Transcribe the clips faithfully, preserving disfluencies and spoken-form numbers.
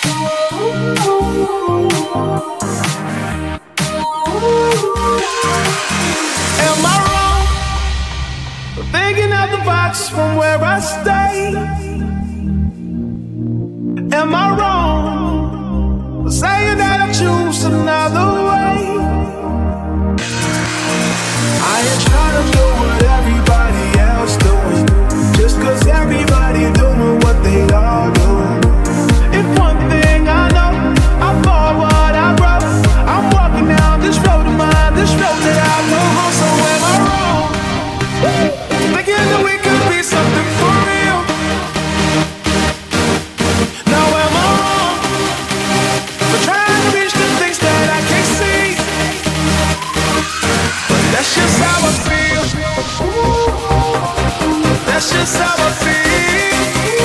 Am I wrong for thinking out the box from where I stay? Am I wrong for saying that I choose another way? I ain't trying to do what everybody else doing, just cause everybody doing what they all do. If one thing I know, I thought what I wrote. I'm walking down this road of mine, this road that I know. So am I wrong? Thinking that we could be something for real. Now am I wrong for trying to reach the things that I can't see? But that's just how I feel. That's just how I feel.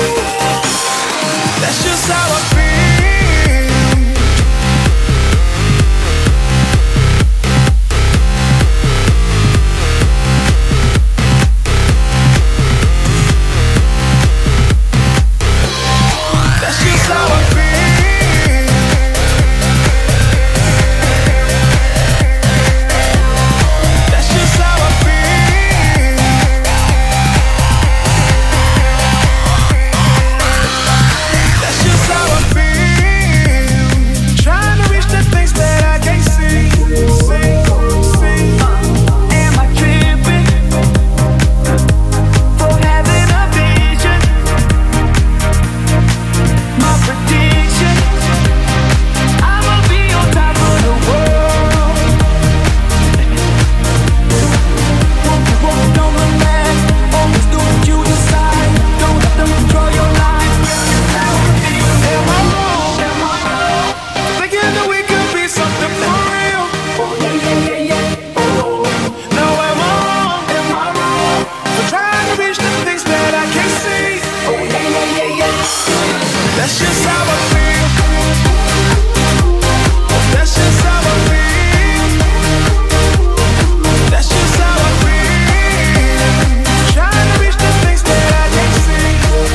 That's just how I feel. That's just how I feel. That's just how I feel. That's just how I feel. Trying to reach the things that I can't see. See, see. Am I tripping for having a vision? My prediction, I'ma be on top of the world. Don't look back, always do what you decide. Don't let them control your life. Am I wrong? Am I wrong? Thinking that we could be something for real. Yeah, yeah, yeah, yeah. Now am I wrong? Am I wrong for trying to reach the things that I can't see? Oh yeah, yeah, yeah, yeah. That's just how I feel. That's just how I feel. That's just how I feel. Trying to reach the things that I can't see.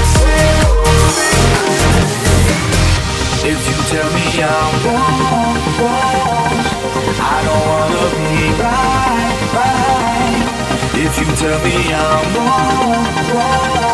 If you tell me I'm wrong, wrong, I don't wanna be right, right. If you tell me I'm wrong, wrong,